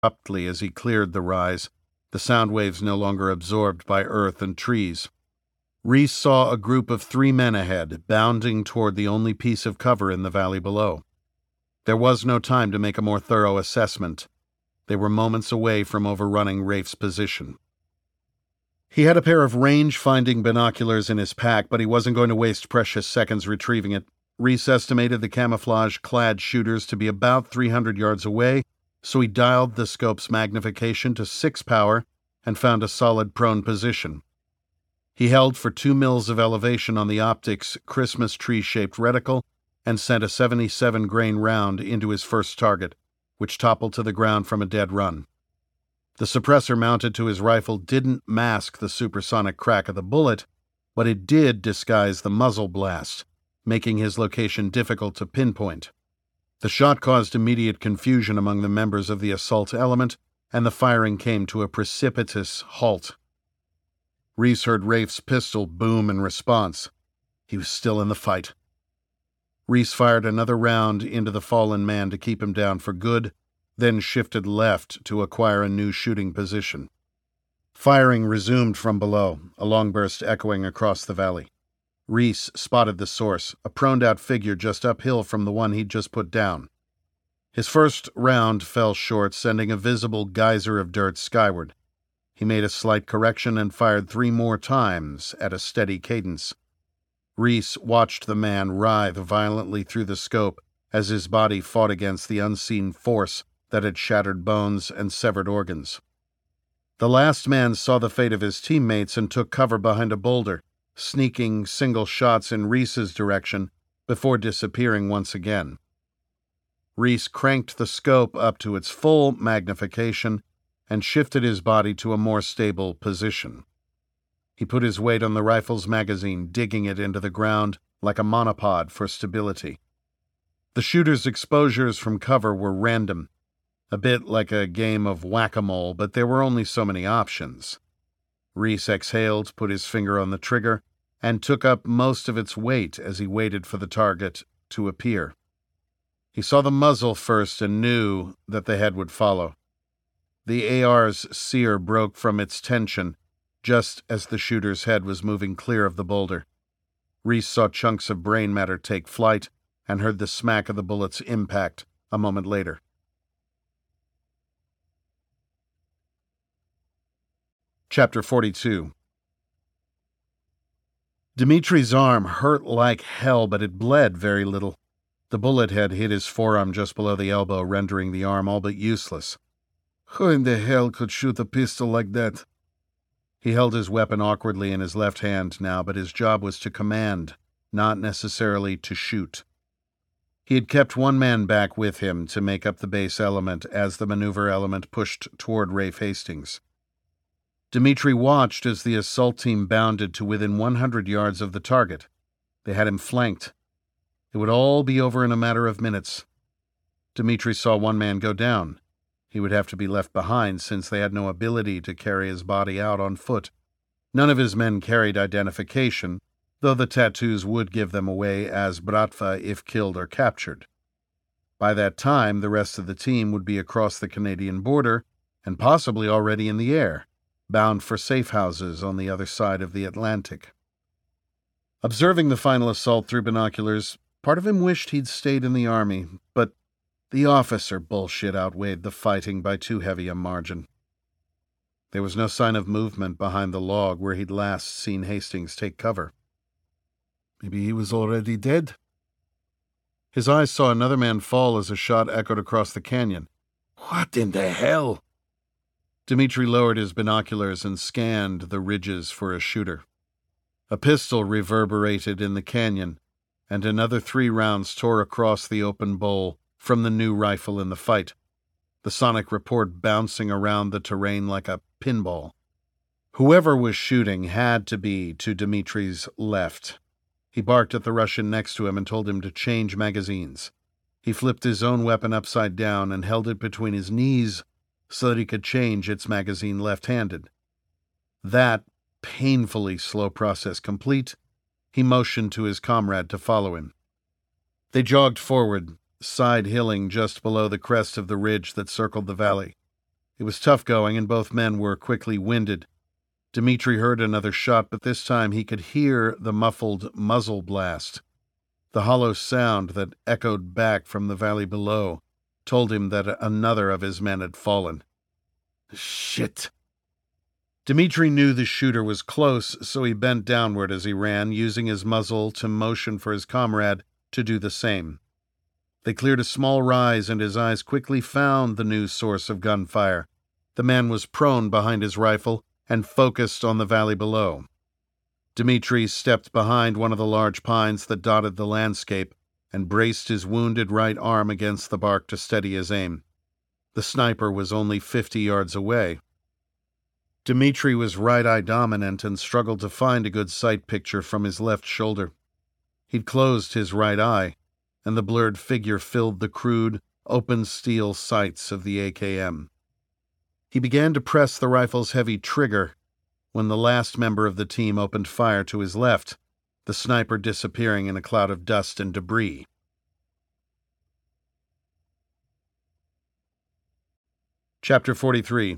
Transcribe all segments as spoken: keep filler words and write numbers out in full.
abruptly as he cleared the rise, the sound waves no longer absorbed by earth and trees. Reese saw a group of three men ahead, bounding toward the only piece of cover in the valley below. There was no time to make a more thorough assessment. They were moments away from overrunning Rafe's position. He had a pair of range-finding binoculars in his pack, but he wasn't going to waste precious seconds retrieving it. Reese estimated the camouflage-clad shooters to be about three hundred yards away, so he dialed the scope's magnification to six power and found a solid prone position. He held for two mils of elevation on the optic's Christmas tree-shaped reticle and sent a seventy-seven grain round into his first target, which toppled to the ground from a dead run. The suppressor mounted to his rifle didn't mask the supersonic crack of the bullet, but it did disguise the muzzle blast, making his location difficult to pinpoint. The shot caused immediate confusion among the members of the assault element, and the firing came to a precipitous halt. Reese heard Rafe's pistol boom in response. He was still in the fight. Reese fired another round into the fallen man to keep him down for good, then shifted left to acquire a new shooting position. Firing resumed from below, a long burst echoing across the valley. Reese spotted the source, a proned-out figure just uphill from the one he'd just put down. His first round fell short, sending a visible geyser of dirt skyward. He made a slight correction and fired three more times at a steady cadence. Reese watched the man writhe violently through the scope as his body fought against the unseen force that had shattered bones and severed organs. The last man saw the fate of his teammates and took cover behind a boulder, sneaking single shots in Reese's direction before disappearing once again. Reese cranked the scope up to its full magnification and shifted his body to a more stable position. He put his weight on the rifle's magazine, digging it into the ground like a monopod for stability. The shooter's exposures from cover were random, a bit like a game of whack-a-mole, but there were only so many options. Reese exhaled, put his finger on the trigger, and took up most of its weight as he waited for the target to appear. He saw the muzzle first and knew that the head would follow. The A R's sear broke from its tension just as the shooter's head was moving clear of the boulder. Reese saw chunks of brain matter take flight and heard the smack of the bullet's impact a moment later. Chapter forty-two. Dimitri's arm hurt like hell, but it bled very little. The bullet had hit his forearm just below the elbow, rendering the arm all but useless. Who in the hell could shoot a pistol like that? He held his weapon awkwardly in his left hand now, but his job was to command, not necessarily to shoot. He had kept one man back with him to make up the base element as the maneuver element pushed toward Rafe Hastings. Dimitri watched as the assault team bounded to within one hundred yards of the target. They had him flanked. It would all be over in a matter of minutes. Dimitri saw one man go down. He would have to be left behind since they had no ability to carry his body out on foot. None of his men carried identification, though the tattoos would give them away as Bratva if killed or captured. By that time, the rest of the team would be across the Canadian border and possibly already in the air, bound for safe houses on the other side of the Atlantic. Observing the final assault through binoculars, part of him wished he'd stayed in the army, but the officer bullshit outweighed the fighting by too heavy a margin. There was no sign of movement behind the log where he'd last seen Hastings take cover. Maybe he was already dead? His eyes saw another man fall as a shot echoed across the canyon. What in the hell? Dimitri lowered his binoculars and scanned the ridges for a shooter. A pistol reverberated in the canyon, and another three rounds tore across the open bowl from the new rifle in the fight, the sonic report bouncing around the terrain like a pinball. Whoever was shooting had to be to Dimitri's left. He barked at the Russian next to him and told him to change magazines. He flipped his own weapon upside down and held it between his knees so that he could change its magazine left-handed. That painfully slow process complete, he motioned to his comrade to follow him. They jogged forward, side-hilling just below the crest of the ridge that circled the valley. It was tough going, and both men were quickly winded. Dmitri heard another shot, but this time he could hear the muffled muzzle blast. The hollow sound that echoed back from the valley below told him that another of his men had fallen. Shit! Dmitri knew the shooter was close, so he bent downward as he ran, using his muzzle to motion for his comrade to do the same. They cleared a small rise, and his eyes quickly found the new source of gunfire. The man was prone behind his rifle and focused on the valley below. Dmitri stepped behind one of the large pines that dotted the landscape and braced his wounded right arm against the bark to steady his aim. The sniper was only fifty yards away. Dmitri was right-eye dominant and struggled to find a good sight picture from his left shoulder. He'd closed his right eye, and the blurred figure filled the crude, open steel sights of the A K M. He began to press the rifle's heavy trigger when the last member of the team opened fire to his left, the sniper disappearing in a cloud of dust and debris. Chapter forty-three.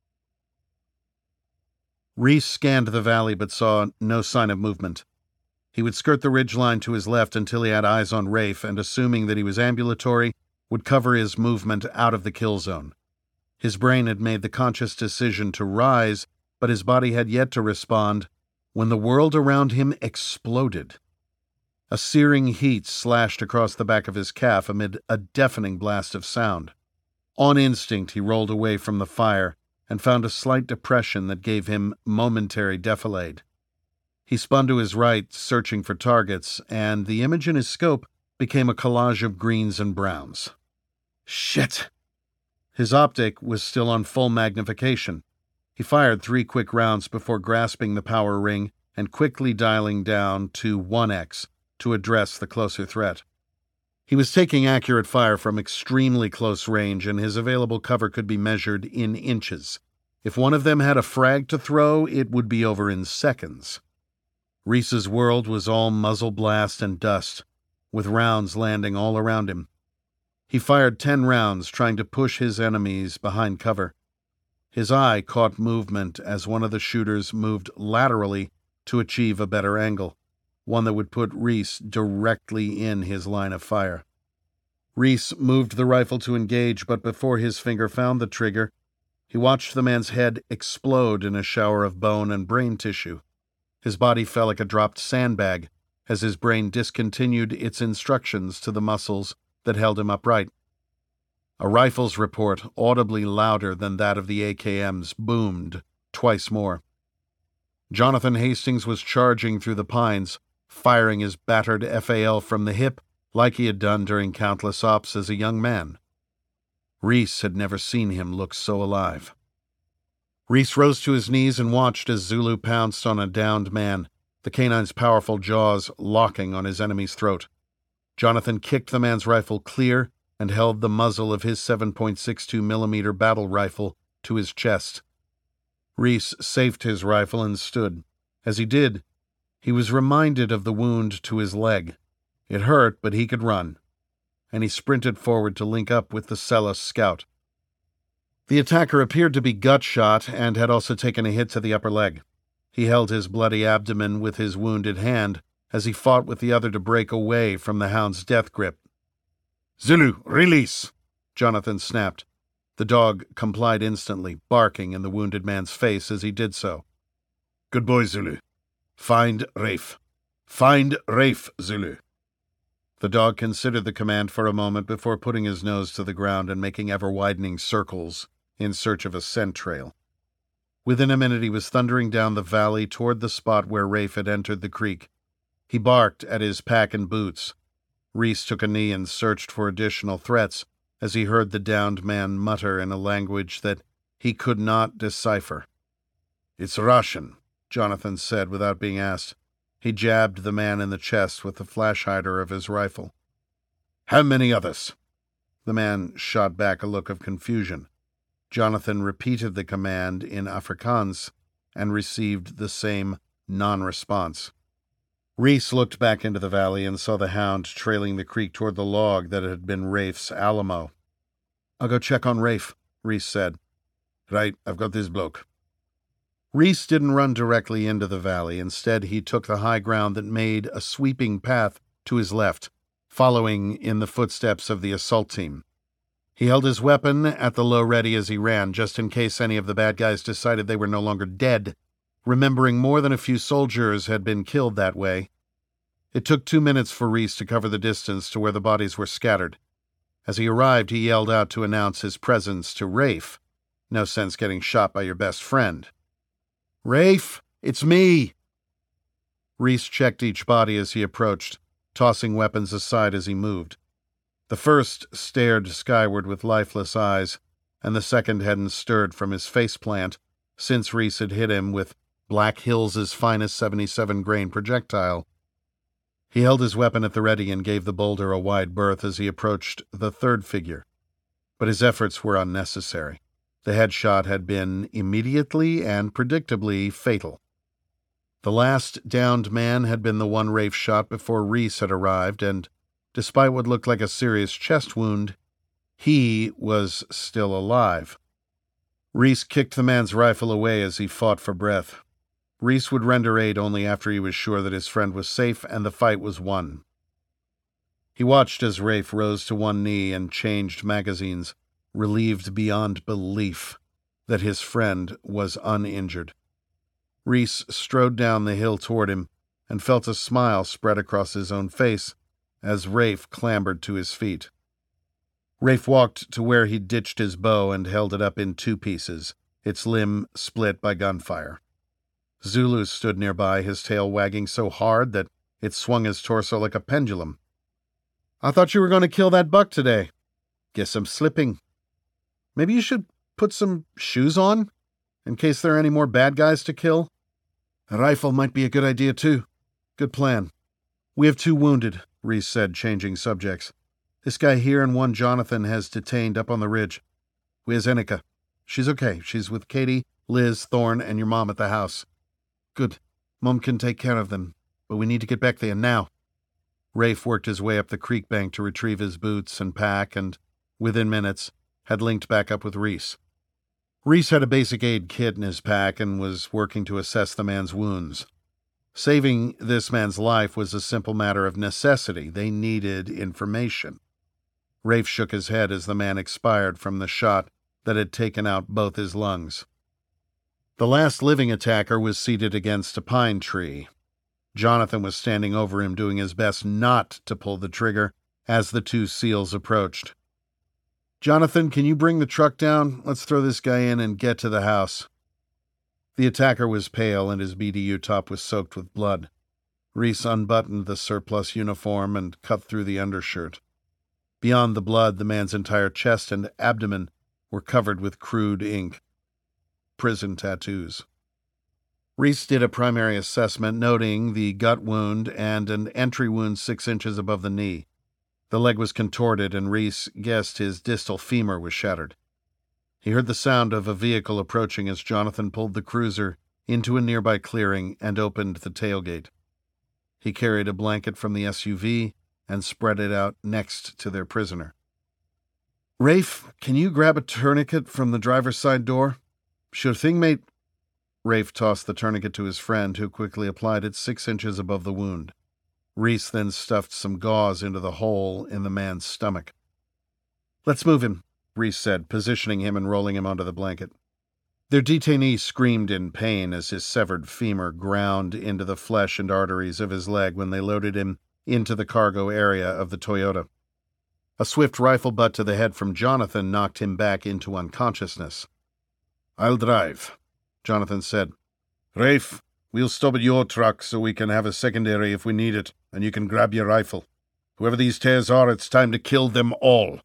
Reese scanned the valley but saw no sign of movement. He would skirt the ridgeline to his left until he had eyes on Rafe, and assuming that he was ambulatory, would cover his movement out of the kill zone. His brain had made the conscious decision to rise, but his body had yet to respond when the world around him exploded. A searing heat slashed across the back of his calf amid a deafening blast of sound. On instinct, he rolled away from the fire and found a slight depression that gave him momentary defilade. He spun to his right, searching for targets, and the image in his scope became a collage of greens and browns. Shit! His optic was still on full magnification. He fired three quick rounds before grasping the power ring and quickly dialing down to one X to address the closer threat. He was taking accurate fire from extremely close range, and his available cover could be measured in inches. If one of them had a frag to throw, it would be over in seconds. Reese's world was all muzzle blast and dust, with rounds landing all around him. He fired ten rounds, trying to push his enemies behind cover. His eye caught movement as one of the shooters moved laterally to achieve a better angle, one that would put Reese directly in his line of fire. Reese moved the rifle to engage, but before his finger found the trigger, he watched the man's head explode in a shower of bone and brain tissue. His body fell like a dropped sandbag as his brain discontinued its instructions to the muscles that held him upright. A rifle's report, audibly louder than that of the A K M's, boomed twice more. Jonathan Hastings was charging through the pines, firing his battered F A L from the hip like he had done during countless ops as a young man. Reese had never seen him look so alive. Reese rose to his knees and watched as Zulu pounced on a downed man, the canine's powerful jaws locking on his enemy's throat. Jonathan kicked the man's rifle clear and held the muzzle of his seven point six two millimeter battle rifle to his chest. Reese safed his rifle and stood. As he did, he was reminded of the wound to his leg. It hurt, but he could run, and he sprinted forward to link up with the Celis scout. The attacker appeared to be gut-shot and had also taken a hit to the upper leg. He held his bloody abdomen with his wounded hand as he fought with the other to break away from the hound's death grip. "Zulu, release!" Jonathan snapped. The dog complied instantly, barking in the wounded man's face as he did so. "Good boy, Zulu. Find Rafe. Find Rafe, Zulu." The dog considered the command for a moment before putting his nose to the ground and making ever-widening circles in search of a scent trail. Within a minute he was thundering down the valley toward the spot where Rafe had entered the creek. He barked at his pack and boots. Reese took a knee and searched for additional threats as he heard the downed man mutter in a language that he could not decipher. "It's Russian," Jonathan said without being asked. He jabbed the man in the chest with the flash hider of his rifle. "How many others?" The man shot back a look of confusion. Jonathan repeated the command in Afrikaans and received the same non-response. Reese looked back into the valley and saw the hound trailing the creek toward the log that had been Rafe's Alamo. "I'll go check on Rafe," Reese said. Right, I've got this bloke. Reese didn't run directly into the valley. Instead, he took the high ground that made a sweeping path to his left, following in the footsteps of the assault team. He held his weapon at the low ready as he ran, just in case any of the bad guys decided they were no longer dead, remembering more than a few soldiers had been killed that way. It took two minutes for Reese to cover the distance to where the bodies were scattered. As he arrived, he yelled out to announce his presence to Rafe. No sense getting shot by your best friend. "Rafe, it's me!" Reese checked each body as he approached, tossing weapons aside as he moved. The first stared skyward with lifeless eyes, and the second hadn't stirred from his faceplant since Reese had hit him with Black Hills' finest seventy-seven grain projectile. He held his weapon at the ready and gave the boulder a wide berth as he approached the third figure. But his efforts were unnecessary. The headshot had been immediately and predictably fatal. The last downed man had been the one Rafe shot before Reese had arrived, and despite what looked like a serious chest wound, he was still alive. Reese kicked the man's rifle away as he fought for breath. Reese would render aid only after he was sure that his friend was safe and the fight was won. He watched as Rafe rose to one knee and changed magazines, relieved beyond belief that his friend was uninjured. Reese strode down the hill toward him and felt a smile spread across his own face as Rafe clambered to his feet. Rafe walked to where he'd ditched his bow and held it up in two pieces, its limb split by gunfire. Zulu stood nearby, his tail wagging so hard that it swung his torso like a pendulum. "I thought you were going to kill that buck today. Guess I'm slipping. Maybe you should put some shoes on, in case there are any more bad guys to kill. A rifle might be a good idea, too. Good plan. We have two wounded," Reese said, changing subjects. "This guy here and one Jonathan has detained up on the ridge. Where's Enika? She's okay. She's with Katie, Liz, Thorne, and your mom at the house. Good. Mom can take care of them, but we need to get back there now." Rafe worked his way up the creek bank to retrieve his boots and pack, and, within minutes, had linked back up with Reese. Reese had a basic aid kit in his pack and was working to assess the man's wounds. Saving this man's life was a simple matter of necessity. They needed information. Rafe shook his head as the man expired from the shot that had taken out both his lungs. The last living attacker was seated against a pine tree. Jonathan was standing over him, doing his best not to pull the trigger as the two SEALs approached. "Jonathan, can you bring the truck down? Let's throw this guy in and get to the house." The attacker was pale, and his B D U top was soaked with blood. Reese unbuttoned the surplus uniform and cut through the undershirt. Beyond the blood, the man's entire chest and abdomen were covered with crude ink. Prison tattoos. Reese did a primary assessment, noting the gut wound and an entry wound six inches above the knee. The leg was contorted, and Reese guessed his distal femur was shattered. He heard the sound of a vehicle approaching as Jonathan pulled the cruiser into a nearby clearing and opened the tailgate. He carried a blanket from the S U V and spread it out next to their prisoner. "Rafe, can you grab a tourniquet from the driver's side door?" "Sure thing, mate." Rafe tossed the tourniquet to his friend, who quickly applied it six inches above the wound. Reese then stuffed some gauze into the hole in the man's stomach. "Let's move him," Reese said, positioning him and rolling him onto the blanket. Their detainee screamed in pain as his severed femur ground into the flesh and arteries of his leg when they loaded him into the cargo area of the Toyota. A swift rifle butt to the head from Jonathan knocked him back into unconsciousness. "I'll drive," Jonathan said. "Rafe, we'll stop at your truck so we can have a secondary if we need it, and you can grab your rifle. Whoever these tears are, it's time to kill them all."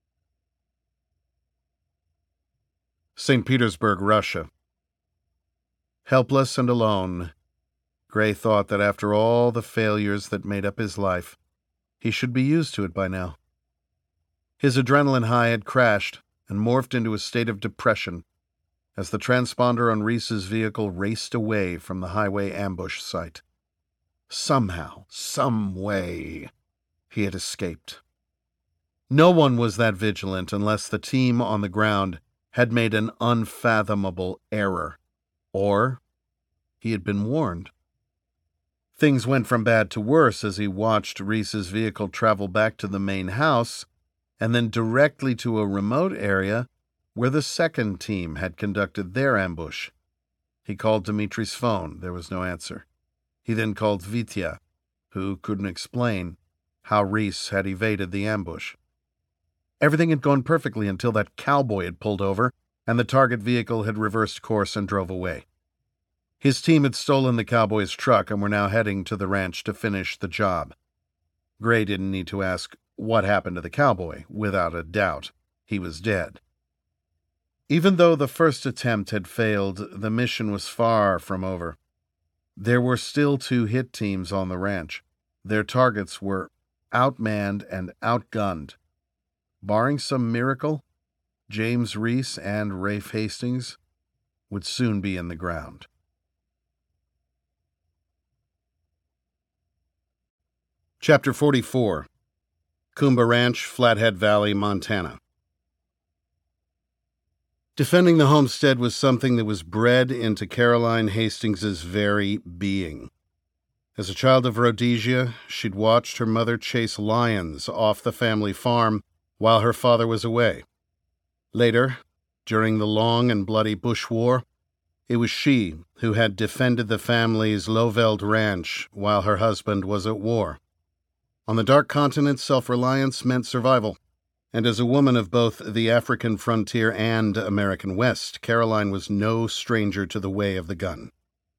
Saint Petersburg, Russia. Helpless and alone, Gray thought that after all the failures that made up his life, he should be used to it by now. His adrenaline high had crashed and morphed into a state of depression as the transponder on Reese's vehicle raced away from the highway ambush site. Somehow, some way, he had escaped. No one was that vigilant unless the team on the ground had made an unfathomable error, or he had been warned. Things went from bad to worse as he watched Reese's vehicle travel back to the main house and then directly to a remote area where the second team had conducted their ambush. He called Dimitri's phone. There was no answer. He then called Vitya, who couldn't explain how Reese had evaded the ambush. Everything had gone perfectly until that cowboy had pulled over and the target vehicle had reversed course and drove away. His team had stolen the cowboy's truck and were now heading to the ranch to finish the job. Gray didn't need to ask what happened to the cowboy. Without a doubt, he was dead. Even though the first attempt had failed, the mission was far from over. There were still two hit teams on the ranch. Their targets were outmanned and outgunned. Barring some miracle, James Reese and Rafe Hastings would soon be in the ground. Chapter forty-four. Coomba Ranch, Flathead Valley, Montana. Defending the homestead was something that was bred into Caroline Hastings's very being. As a child of Rhodesia, she'd watched her mother chase lions off the family farm while her father was away. Later, during the long and bloody Bush War, it was she who had defended the family's Loveld Ranch while her husband was at war. On the Dark Continent, self-reliance meant survival, and as a woman of both the African frontier and American West, Caroline was no stranger to the way of the gun.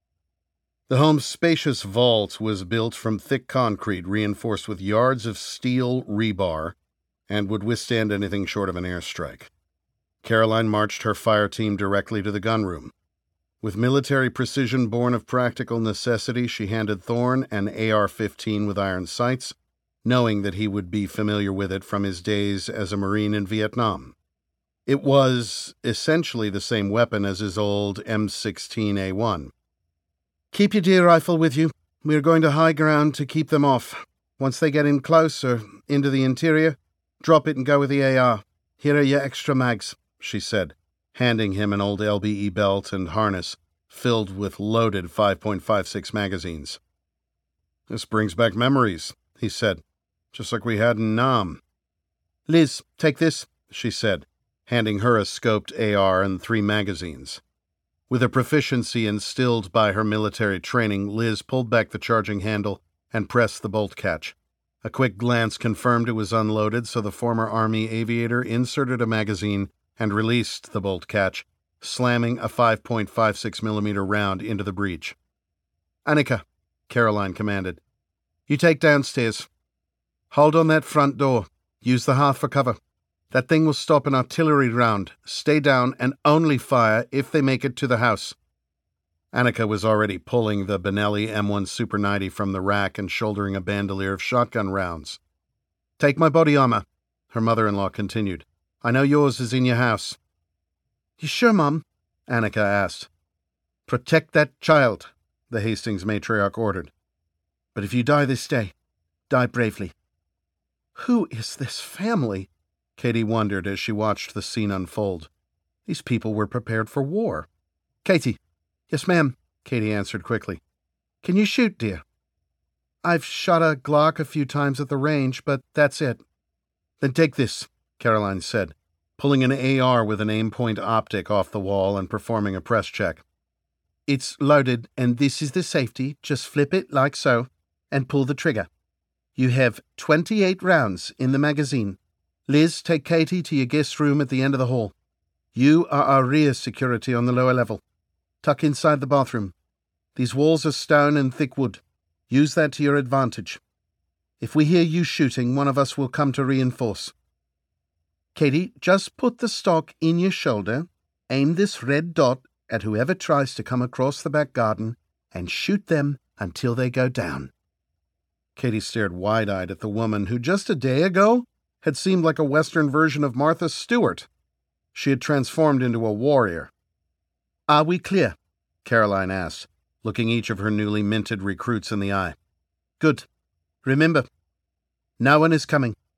The home's spacious vault was built from thick concrete reinforced with yards of steel rebar and would withstand anything short of an airstrike. Caroline marched her fire team directly to the gunroom. With military precision born of practical necessity, she handed Thorne an A R fifteen with iron sights, knowing that he would be familiar with it from his days as a Marine in Vietnam. It was essentially the same weapon as his old M sixteen A one. "Keep your deer rifle with you. We are going to high ground to keep them off. Once they get in close or into the interior, drop it and go with the A R. Here are your extra mags," she said, handing him an old L B E belt and harness filled with loaded five point five six magazines. "This brings back memories," he said, "just like we had in Nam." "Liz, take this," she said, handing her a scoped A R and three magazines. With a proficiency instilled by her military training, Liz pulled back the charging handle and pressed the bolt catch. A quick glance confirmed it was unloaded, so the former Army aviator inserted a magazine and released the bolt catch, slamming a five point five six millimeter round into the breech. "Annika," Caroline commanded, "you take downstairs. Hold on that front door. Use the hearth for cover. That thing will stop an artillery round. Stay down and only fire if they make it to the house." Annika was already pulling the Benelli M one Super ninety from the rack and shouldering a bandolier of shotgun rounds. "Take my body armor," her mother-in-law continued. "I know yours is in your house." "You sure, Mom?" Annika asked. "Protect that child," the Hastings matriarch ordered. "But if you die this day, die bravely." Who is this family? Katie wondered as she watched the scene unfold. These people were prepared for war. "Katie." "Yes, ma'am," Katie answered quickly. "Can you shoot, dear?" "I've shot a Glock a few times at the range, but that's it." "Then take this," Caroline said, pulling an A R with an aim-point optic off the wall and performing a press check. "It's loaded, and this is the safety. Just flip it like so, and pull the trigger. You have twenty-eight rounds in the magazine. Liz, take Katie to your guest room at the end of the hall. You are our rear security on the lower level. Tuck inside the bathroom. These walls are stone and thick wood. Use that to your advantage. If we hear you shooting, one of us will come to reinforce. Katie, just put the stock in your shoulder, aim this red dot at whoever tries to come across the back garden, and shoot them until they go down." Katie stared wide-eyed at the woman who just a day ago had seemed like a Western version of Martha Stewart. She had transformed into a warrior. "Are we clear?" Caroline asked, looking each of her newly minted recruits in the eye. "Good. Remember, no one is coming.